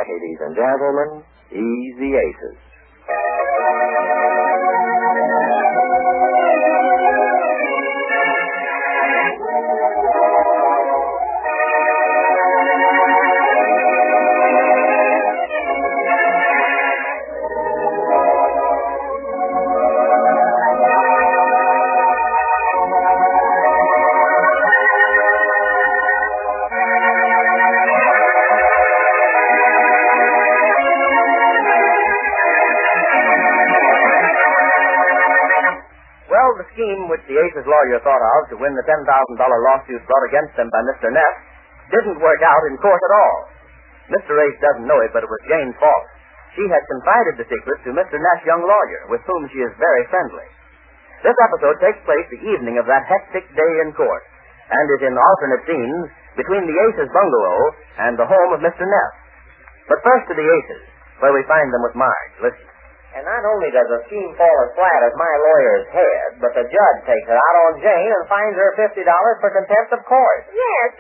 ladies and gentlemen, Easy Aces. The scheme which the Aces lawyer thought of to win the $10,000 lawsuit brought against them by Mr. Neff didn't work out in court at all. Mr. Ace doesn't know it, but it was Jane's fault. She had confided the secret to Mr. Neff's young lawyer, with whom she is very friendly. This episode takes place the evening of that hectic day in court, and is in alternate scenes between the Aces' bungalow and the home of Mr. Neff. But first to the Aces, where we find them with Marge. Listen. And not only does the scheme fall as flat as my lawyer's head, but the judge takes it out on Jane and fines her $50 for contempt of court. Yes,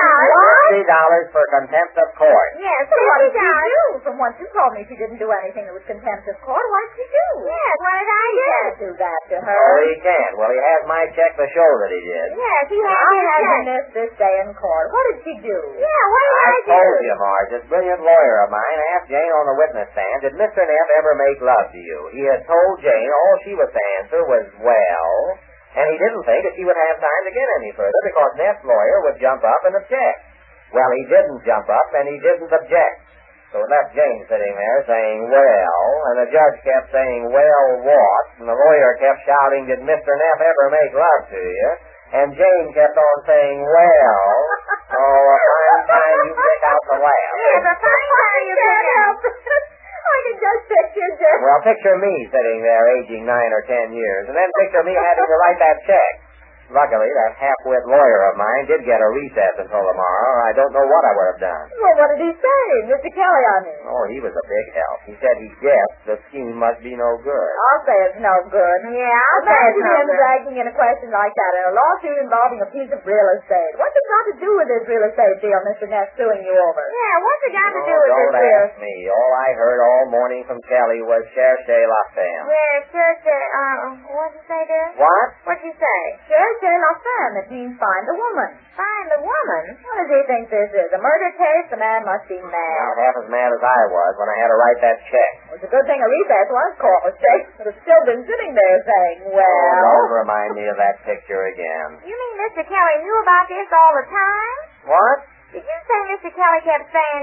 $50. $50 for contempt of court. Yes, $50. What did she do? From what you told me, she didn't do anything that was contempt of court. What did she do? Yes, what did I do? He can't do that to her. Oh, he can. Well, he has my check to show that he did. Yes, he had How his has check. he missed this day in court? What did she do? Yeah, what did I do? told you, Marge, this brilliant lawyer of mine asked Jane on the witness stand, did Mr. Neff ever make love to you? He had told Jane all she was to answer was, well, and he didn't think that she would have time to get any further because Neff's lawyer would jump up and object. Well, he didn't jump up and he didn't object. So it left Jane sitting there saying, well, and the judge kept saying, well, what? And the lawyer kept shouting, did Mr. Neff ever make love to you? And Jane kept on saying, well, oh, a fine time you pick out the laugh. Yes, a fine time you pick out. I can just picture this. Well, picture me sitting there aging 9 or 10 years, and then picture me having to write that check. Luckily, that half-wit lawyer of mine did get a recess until tomorrow, or I don't know what I would have done. Well, what did he say? Mr. Kelly, I mean. Oh, he was a big help. He said he guessed the scheme must be no good. I'll say it's no good. Yeah, I'll say it's Imagine no him good. dragging in a question like that in a lawsuit involving a piece of real estate. What's it got to do with this real estate deal Mr. Neff suing you over? Yeah, what's it got to do Oh, with don't this real? ask me. All I heard all morning from Kelly was cherchez la femme. Yeah, what'd you say there? What? What'd you say? Cherchez la femme. It means find the woman. Find the woman? What does he think this is? A murder case? The man must be Not mad. half as mad as I was when I had to write that check. It's a good thing a recess was called for Jake would have still been sitting there saying, Oh, well... don't remind me of that picture again. You mean Mr. Kelly knew about this all the time? What? Did you say Mr. Kelly kept saying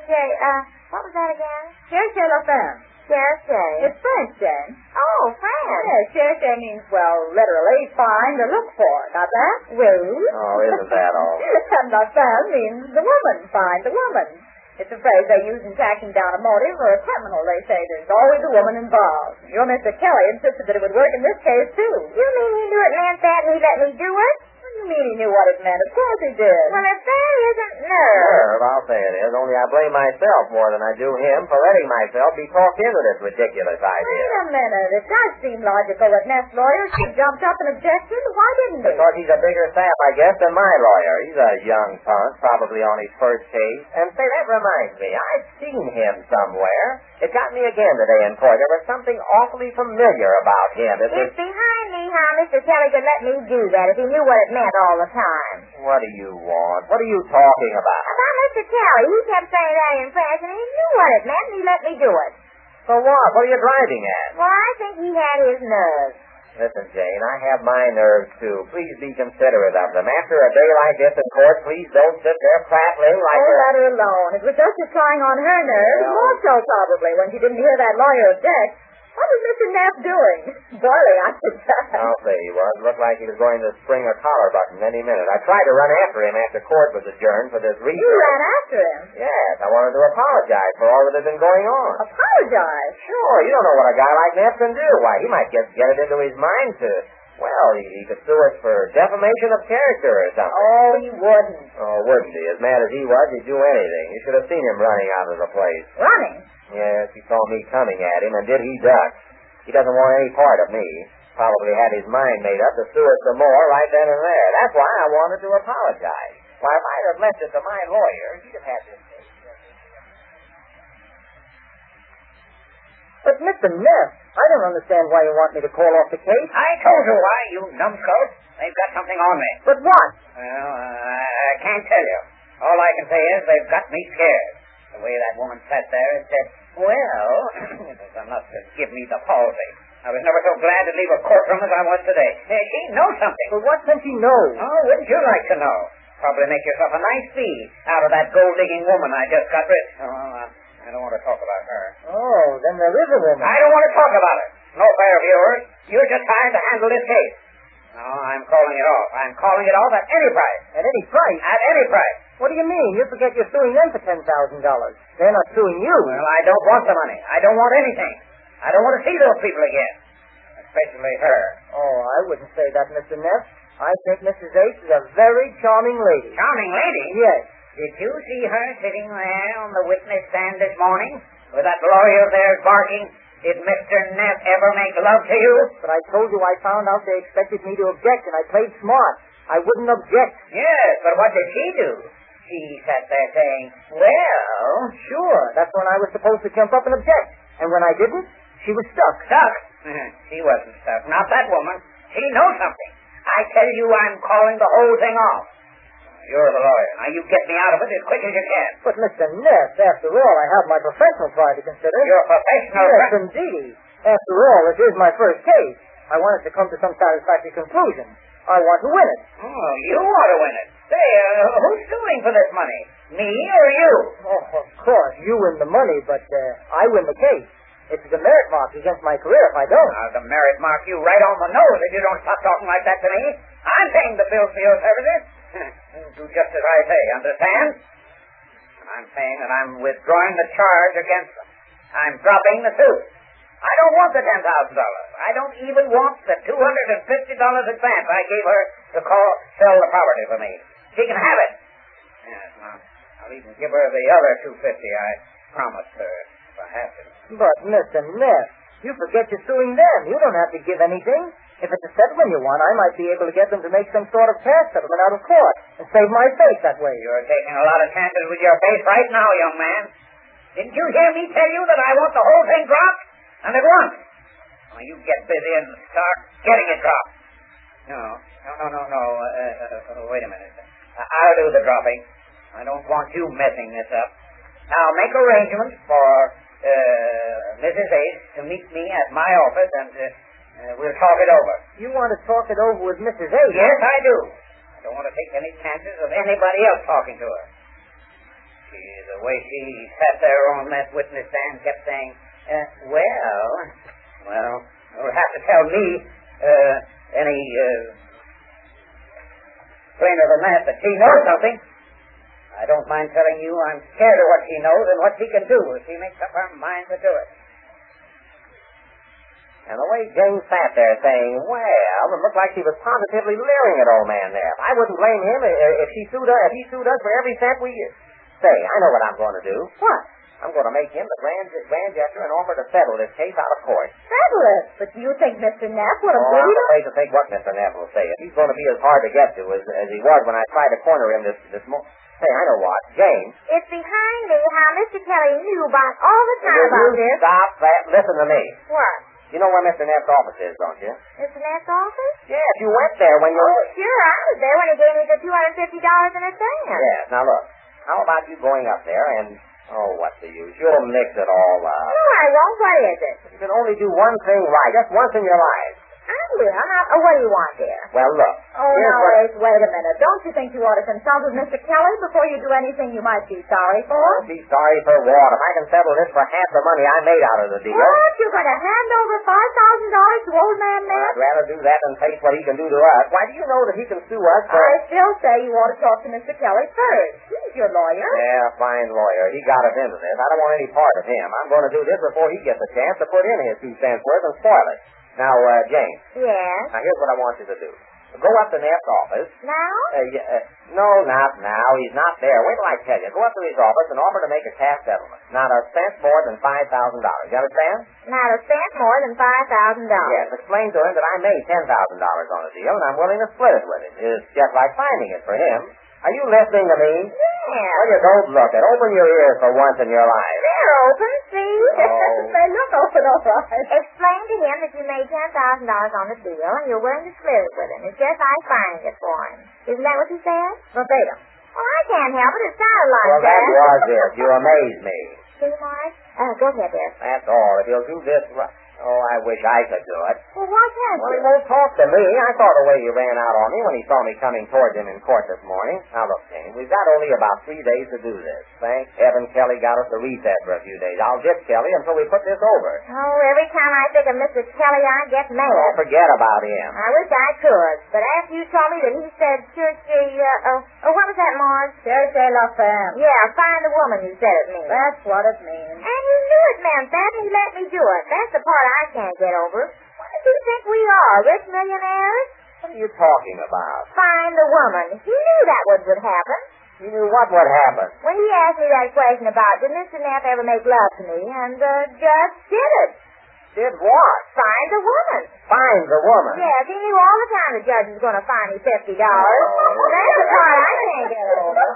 what was that again? Cherchez la femme. Cherchez. It's French, Jane. Oh, French. Yeah, cherchez means, well, literally, find or look for. Got that? Well... Oh, isn't that all? And la femme means the woman. Find the woman. It's a phrase they use in tracking down a motive or a criminal. They say there's always a woman involved. Your Mr. Kelly insisted that it would work in this case, too. You mean he knew it meant that and he let me do it? What do you mean he knew what it meant? Of course he did. Well, if that isn't nerve. Nerve, I'll say it is. Only I blame myself more than I do him for letting myself be talked into this ridiculous idea. Wait a minute. It does seem logical that Neff's lawyer jumped up and objected. Why didn't he? Because he's a bigger sap, I guess, than my lawyer. He's a young punk, probably on his first case. And say, that reminds me, I've seen him somewhere. It got me again today in court. There was something awfully familiar about him. It's behind me how Mr. Kelly could let me do that if he knew what it meant all the time. What do you want? What are you talking about? About Mr. Kelly. He kept saying that in French and he knew what it meant and he let me do it. So what? What are you driving at? Well, I think he had his nerves. Listen, Jane, I have my nerves, too. Please be considerate of them. After a day like this in court, please don't sit there prattling like Oh, let her alone. It was just as trying on her nerves, Well- more so probably, when she didn't hear that lawyer object. What was Mr. Neff doing? Boiling, I should say. I'll say he was. Looked like he was going to spring a collar button any minute. I tried to run after him after court was adjourned for this reason. You ran after him. Yes, I wanted to apologize for all that had been going on. Apologize. Sure, you don't know what a guy like Neff can do. Why, he might get it into his mind to, well, he could sue us for defamation of character or something. Oh, he wouldn't. Oh, wouldn't he? As mad as he was, he'd do anything. You should have seen him running out of the place. Running? Yes, he saw me coming at him, and did he duck. He doesn't want any part of me. Probably had his mind made up to sue us some more right then and there. That's why I wanted to apologize. Why, if I'd have left it to my lawyer, he'd have had this case. But, Mr. Neff, I don't understand why you want me to call off the case. I told you why, you numbskull. They've got something on me. But what? Well, I can't tell you. All I can say is they've got me scared. The way that woman sat there and said, well, it was enough to give me the palsy. I was never so glad to leave a courtroom as I was today. She knows something. But what can she know? Oh, wouldn't you like to know? Probably make yourself a nice fee out of that gold-digging woman I just got rid of. Oh, I don't want to talk about her. Oh, then there is a woman. I don't want to talk about it. No affair of yours. You're just hired to handle this case. No, I'm calling it off. I'm calling it off at any price. At any price? At any price. What do you mean? You forget you're suing them for $10,000. They're not suing you. Well, I don't want the money. I don't want anything. I don't want to see those people again. Especially her. Oh, I wouldn't say that, Mr. Neff. I think Mrs. Ace is a very charming lady. Charming lady? Yes. Did you see her sitting there on the witness stand this morning with that lawyer of theirs barking, did Mr. Neff ever make love to you? But I told you I found out they expected me to object, and I played smart. I wouldn't object. Yes, but what did she do? She sat there saying, well... Sure, that's when I was supposed to jump up and object. And when I didn't, she was stuck. Stuck? She wasn't stuck. Not that woman. She knows something. I tell you, I'm calling the whole thing off. You're the lawyer. Now you get me out of it as quick as you can. But, Mr. Neff, after all, I have my professional pride to consider. Your professional Yes, indeed. After all, it is my first case. I want it to come to some satisfactory conclusion. I want to win it. Oh, you want to win it. Say, who's suing for this money? Me or you? Oh, of course, you win the money, but I win the case. It's a demerit mark against my career if I don't. I'll demerit mark you right on the nose if you don't stop talking like that to me. I'm paying the bills for your services. Do just as I say, understand? I'm saying that I'm withdrawing the charge against them. I'm dropping the suit. I don't want the $10,000. I don't even want the $250 advance I gave her to sell the property for me. She can have it. Yes, well, I'll even give her the other $250 I promised her if I have to. But, Mr. Neff, you forget you're suing them. You don't have to give anything. If it's a settlement you want, I might be able to get them to make some sort of cash settlement out of court and save my face that way. You're taking a lot of chances with your face right now, young man. Didn't you hear me tell you that I want the whole thing dropped? And at once. Well, you get busy and start getting it dropped. No. Wait a minute. I'll do the dropping. I don't want you messing this up. Now, make arrangements for Mrs. Ace to meet me at my office, and we'll talk it over. You want to talk it over with Mrs. Ace? Yes, I do. I don't want to take any chances of anybody else talking to her. The way she sat there on that witness stand kept saying, well, you'll have to tell me any plainer than that she knows something. I don't mind telling you I'm scared of what she knows and what she can do if she makes up her mind to do it. And the way Jane sat there saying, well, it looked like she was positively leering at old man Neff. I wouldn't blame him if he sued us for every cent we used. Say, I know what I'm going to do. What? I'm going to make him the grand gesture and offer to settle this case out of court. Settle it? But do you think Mr. Neff would have I'm agreed? afraid to think what Mr. Neff will say. If he's going to be as hard to get to as he was when I tried to corner him this morning. Say, I know what. Jane. It's behind me how Mr. Kelly knew about all the time about this. Stop that. Listen to me. What? You know where Mr. Neff's office is, don't you? Mr. Neff's office? Yes, you went there when you... Oh, sure. I was there when he gave me the $250 in advance. Yes. Now, look. How about you going up there and... Oh, what's the use? You'll mix it all up. No, I won't. What is it? You can only do one thing right. Just once in your life. I will. What do you want there? Well, look. Oh, now, Ace, wait a minute. Don't you think you ought to consult with Mr. Kelly before you do anything you might be sorry for? Don't be sorry for what? If I can settle this for half the money I made out of the deal... What? You're going to hand over $5,000 to old man Neff? I'd rather do that than face what he can do to us. Why, do you know that he can sue us for... I still say you ought to talk to Mr. Kelly first. He's your lawyer. Yeah, fine lawyer. He got us into this. I don't want any part of him. I'm going to do this before he gets a chance to put in his 2 cents worth and spoil it. Now, Jane. Yes? Now, here's what I want you to do. Go up to Neff's office. Now? No, not now. He's not there. Wait till I tell you. Go up to his office and offer to make a cash settlement. Not a cent more than $5,000. You understand? Not a cent more than $5,000. Yes. Explain to him that I made $10,000 on the deal, and I'm willing to split it with him. It's just like finding it for him. Are you listening to me? Yeah. Well, you don't look it. Open your ears for once in your life. They're open, see? Oh. They look open all right. Explain to him that you made $10,000 on the deal and you're willing to split it with him. It's just like finding it for him. Isn't that what you said? Verbatim. Well, I can't help it. It sounded like Well, that was it. You amaze me. See, Marge? Go ahead there. That's all. If you'll do this right. Oh, I wish I could do it. Well, why can't Well, you? he won't talk to me. I saw the way he ran out on me when he saw me coming towards him in court this morning. Now, look, Jane, we've got only about 3 days to do this. Thank heaven Kelly got us the reset for a few days. I'll get Kelly until we put this over. Oh, every time I think of Mr. Kelly, I get mad. Don't forget about him. I wish I could. But after you told me that he said what was that, Marge? Cherche la femme. Yeah, find the woman you said it means. That's what it means. And you knew it meant that, and he let me do it. That's the part I can't get over. What does he think we are, rich millionaires? What are you talking about? Find the woman. He knew that would happen. You knew what would happen. When he asked me that question about, did Mr. Neff ever make love to me, and just did it. Did what? Find the woman. Find the woman. Yes, he knew all the time the judge was going to fine me $50. That's the part I can't get over.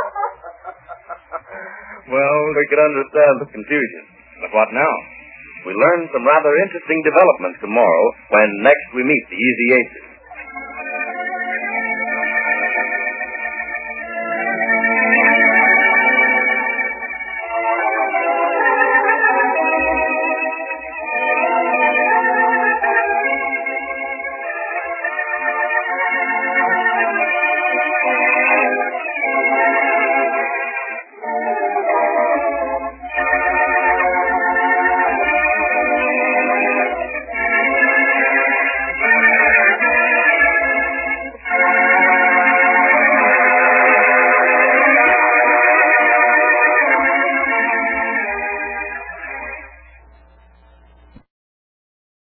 Well, we can understand the confusion. But what now? We learn some rather interesting developments tomorrow when next we meet the Easy Aces.